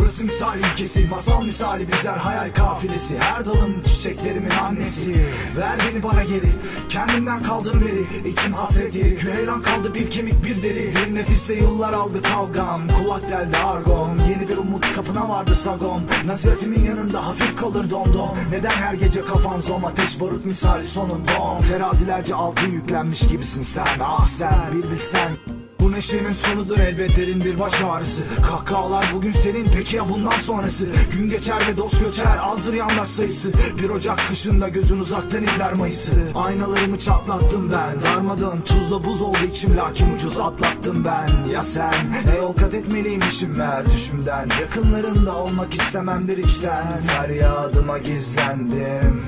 Burası misal ülkesi, masal misali bizler hayal kafilesi. Her dalım çiçeklerimin annesi. Ver beni bana geri, kendimden kaldım beri. İçim hasret yeri, küheylan kaldı bir kemik bir deri. Bir nefiste yıllar aldı kavgam, kulak deldi argom. Yeni bir umut kapına vardı sagom. Nasihatimin yanında hafif kalır domdom. Neden her gece kafan zom, ateş barut misali sonun bom. Terazilerce altın yüklenmiş gibisin sen. Ah sen bir bilsen, bu neşenin sonudur elbet derin bir baş ağrısı. Kahkahalar bugün senin, peki ya bundan sonrası? Gün geçer ve dost göçer, azdır yandaş sayısı. Bir Ocak kışında gözün uzaktan izler Mayıs'ı. Aynalarımı çatlattım ben, darmadağın tuzla buz oldu içim, lakin ucuz atlattım ben. Ya sen? Yol kat etmeliymişim ver düşümden. Yakınlarında olmak istememdir içten, feryadıma gizlendim.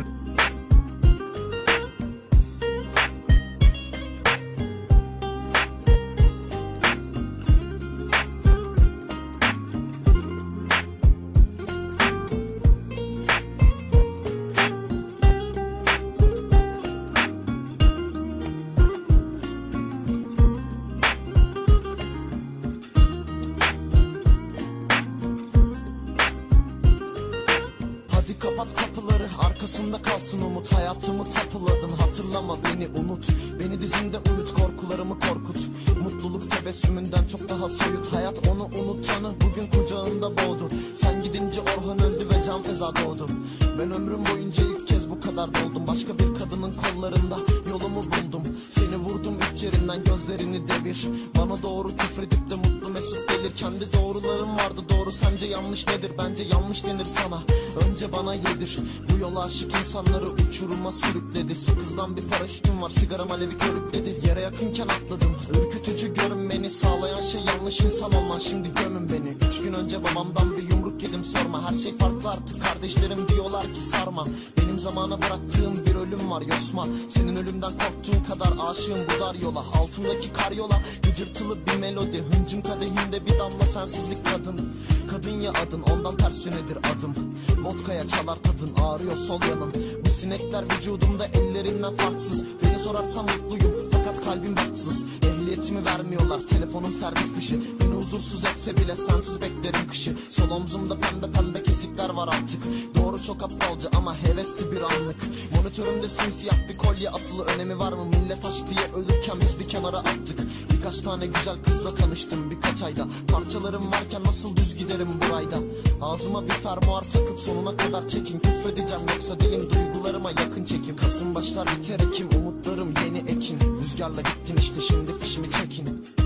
Kapat kapıları, arkasında kalsın umut. Hayatımı tapuladın, hatırlama beni unut. Beni dizinde uyut, korkularımı korkut. Mutluluk tebessümünden çok daha soyut. Hayat onu unutanı bugün kucağında boğdu. Sen gidince Orhan öldü ve Can Feza doğdu. Ben ömrüm boyunca ilk kez bu kadar doldum. Başka bir kadının kollarında yolumu buldum. Seni vurdum iç yerinden, gözlerini devir. Bana doğru küfredip de mutlu mesut gelir. Kendi doğrularım vardı, doğru sence yanlış nedir? Bence yanlış denir sana, önce bana yedir. Bu yola aşık insanları uçuruma sürükledi. Sakızdan bir paraşütüm var, sigaram alevi körükledi. Yere yakınken atladım, ürkütücü görünmeni sağlayan şey yanlış insan olman. Şimdi gömün beni. 3 gün önce babamdan bir yumruk yedim, sorma. Her şey farklı artık, kardeşlerim diyorlar ki sarma. Benim zamana bıraktığım bir ölüm var yosma. Senin ölümden korktuğun kadar aşığım bu dar yola. Altımdaki karyola gıcırtılı bir melodi. Hıncım kadehinde bir damla sensizlik kadın. Kadın ya adın, ondan ters yönedir adım. Vodkaya çalar tadın, ağrıyor sol yanım. Bu sinekler vücudumda ellerinden farksız. Beni sorarsan mutluyum fakat kalbim bahtsız. Ehliyetimi vermiyorlar, telefonum servis dışı. Beni huzursuz etse bile sensiz beklerim kışı. Sol omzumda pembe pembe kesikler var artık. Doğru çok aptalca ama hevesli bir anlık. Monitörümde simsiyah bir kolye asılı, önemi var mı? Millet aşk diye ölürken biz bir kenara attık. Birkaç tane güzel kızla tanıştım birkaç ayda. Parçalarım varken nasıl düz giderim burayda? Ağzıma bir fermuar takıp sonuna kadar çekin. Küfredeceğim yoksa dilim duygularıma yakın çekim. Kasım başlar biter Ekim, umutlarım yeni ekin. Rüzgarla gittin işte, şimdi fişimi çekin.